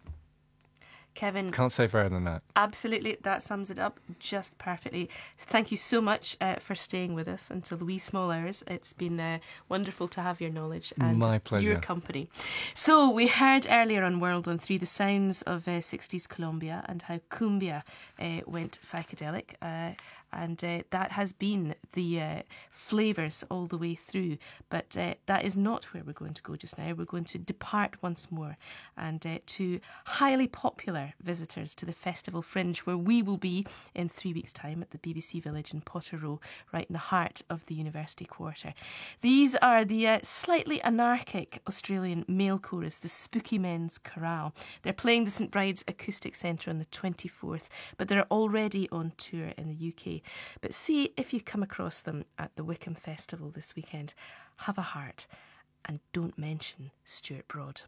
Kevin. Can't say fairer than that. Absolutely, that sums it up just perfectly. Thank you so much for staying with us until the wee small hours. It's been wonderful to have your knowledge and my pleasure. Your company. So we heard earlier on World on 3 the sounds of 60s Colombia and how cumbia went psychedelic. And that has been the flavours all the way through. But that is not where we're going to go just now. We're going to depart once more and to highly popular visitors to the Festival Fringe, where we will be in 3 weeks' time at the BBC Village in Potter Row, right in the heart of the University Quarter. These are the slightly anarchic Australian male chorus, the Spooky Men's Chorale. They're playing the St Bride's Acoustic Centre on the 24th, but they're already on tour in the UK. But see if you come across them at the Wickham Festival this weekend. Have a heart and don't mention Stuart Broad.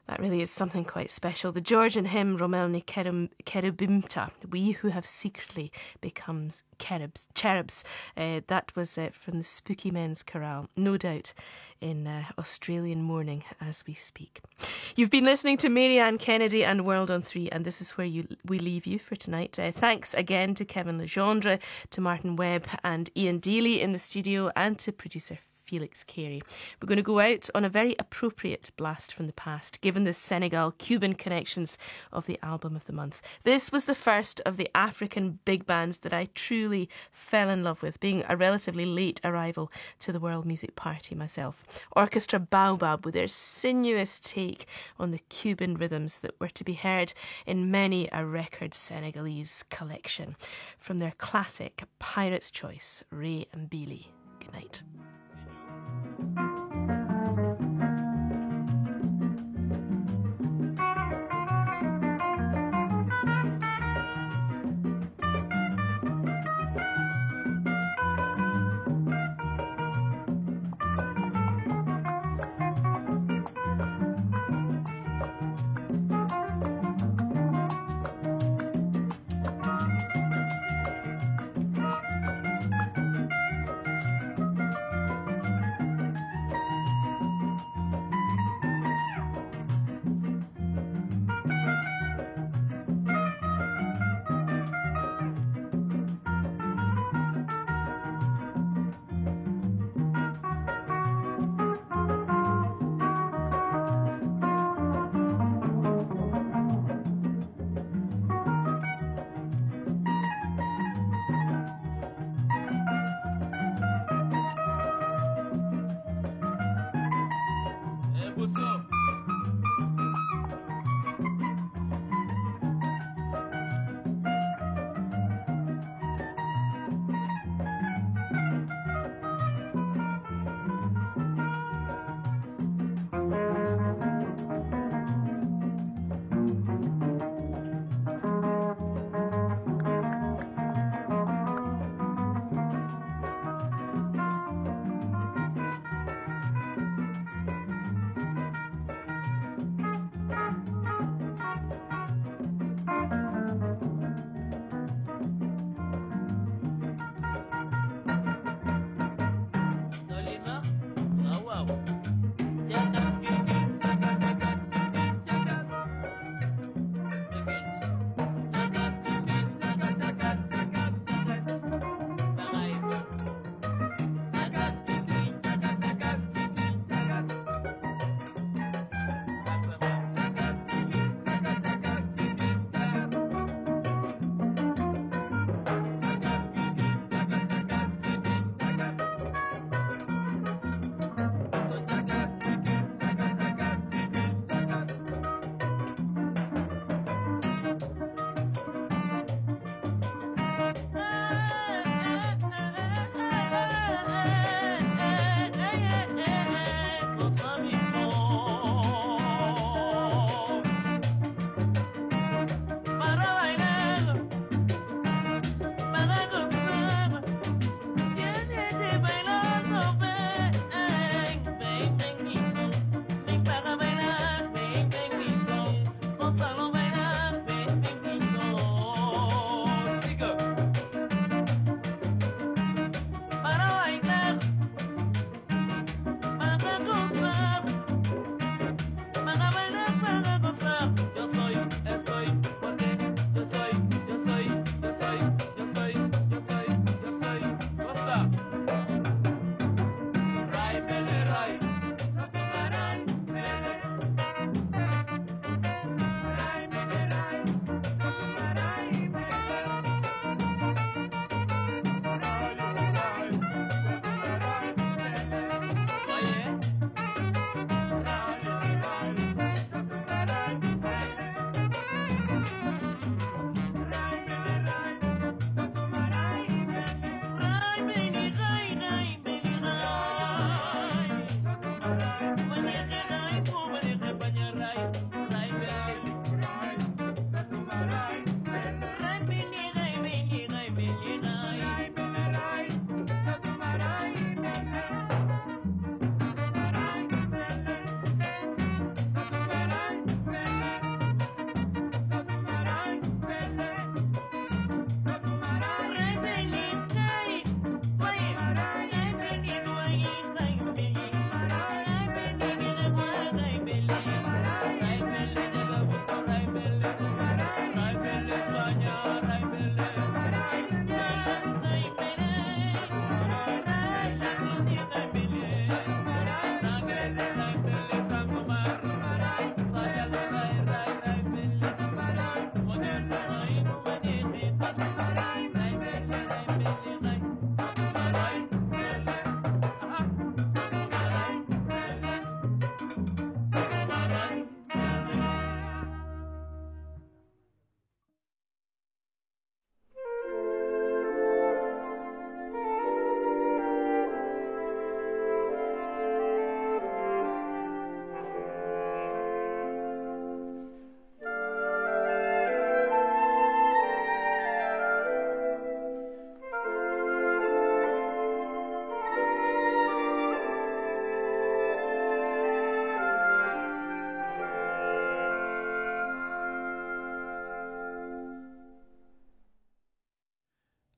That really is something quite special. The Georgian hymn Romelni Cherubimta, we who have secretly become cherubs. That was from the Spooky Men's Chorale, no doubt in Australian mourning as we speak. You've been listening to Marianne Kennedy and World on 3, and this is where we leave you for tonight. Thanks again to Kevin Legendre, to Martin Webb and Ian Dealey in the studio, and to producer Felix Carey. We're going to go out on a very appropriate blast from the past, given the Senegal-Cuban connections of the album of the month. This was the first of the African big bands that I truly fell in love with, being a relatively late arrival to the World Music Party myself. Orchestra Baobab, with their sinuous take on the Cuban rhythms that were to be heard in many a record Senegalese collection. From their classic Pirate's Choice, Ray and Billy. Good night.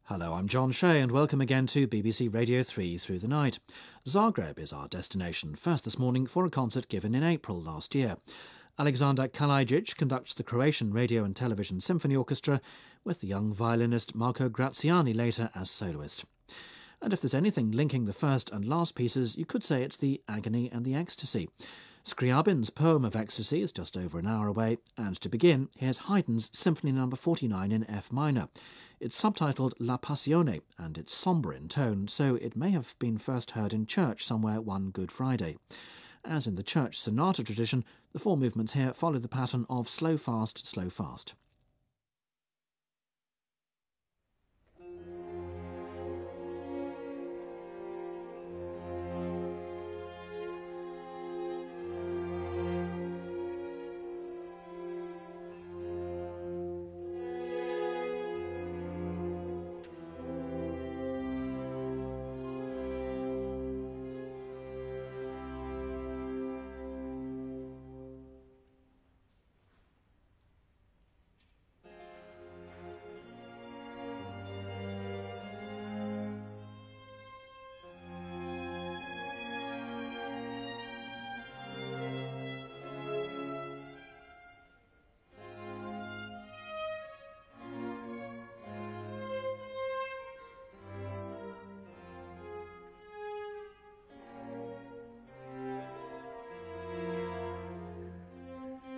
Hello, I'm John Shea and welcome again to BBC Radio 3 Through the Night. Zagreb is our destination, first this morning for a concert given in April last year. Alexander Kalajic conducts the Croatian Radio and Television Symphony Orchestra, with the young violinist Marco Graziani later as soloist. And if there's anything linking the first and last pieces, you could say it's the agony and the ecstasy. Scriabin's Poem of Ecstasy is just over an hour away, and to begin, here's Haydn's Symphony No. 49 in F minor. It's subtitled La Passione, and it's sombre in tone, so it may have been first heard in church somewhere one Good Friday. As in the church sonata tradition, the four movements here follow the pattern of slow, fast, slow, fast.